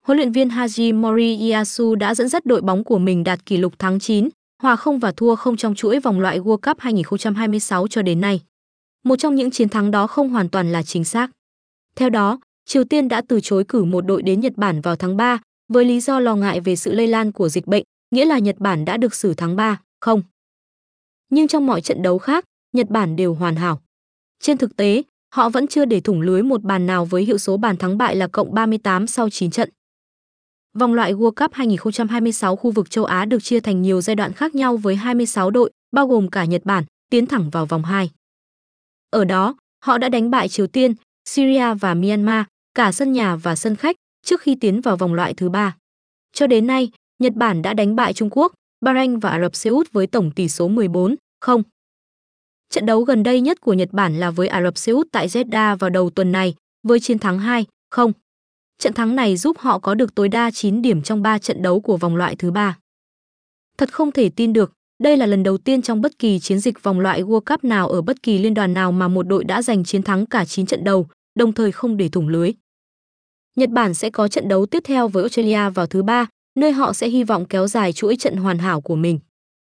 huấn luyện viên Hajimori Iyasu đã dẫn dắt đội bóng của mình đạt kỷ lục thắng 9, hòa 0 và thua 0 trong chuỗi vòng loại World Cup 2026 cho đến nay. Một trong những chiến thắng đó không hoàn toàn là chính xác. Theo đó, Triều Tiên đã từ chối cử một đội đến Nhật Bản vào tháng 3 với lý do lo ngại về sự lây lan của dịch bệnh, nghĩa là Nhật Bản đã được xử thắng 3-0. Nhưng trong mọi trận đấu khác, Nhật Bản đều hoàn hảo. Trên thực tế, họ vẫn chưa để thủng lưới một bàn nào với hiệu số bàn thắng bại là cộng 38 sau 9 trận. Vòng loại World Cup 2026 khu vực châu Á được chia thành nhiều giai đoạn khác nhau với 26 đội, bao gồm cả Nhật Bản, tiến thẳng vào vòng 2. Ở đó, họ đã đánh bại Triều Tiên, Syria và Myanmar, cả sân nhà và sân khách, trước khi tiến vào vòng loại thứ 3. Cho đến nay, Nhật Bản đã đánh bại Trung Quốc, Bahrain và Ả Rập Xê Út với tổng tỷ số 14-0. Trận đấu gần đây nhất của Nhật Bản là với Ả Rập Xê Út tại Jeddah vào đầu tuần này, với chiến thắng 2-0. Trận thắng này giúp họ có được tối đa 9 điểm trong 3 trận đấu của vòng loại thứ 3. Thật không thể tin được, đây là lần đầu tiên trong bất kỳ chiến dịch vòng loại World Cup nào ở bất kỳ liên đoàn nào mà một đội đã giành chiến thắng cả 9 trận đầu, đồng thời không để thủng lưới. Nhật Bản sẽ có trận đấu tiếp theo với Australia vào thứ 3, nơi họ sẽ hy vọng kéo dài chuỗi trận hoàn hảo của mình.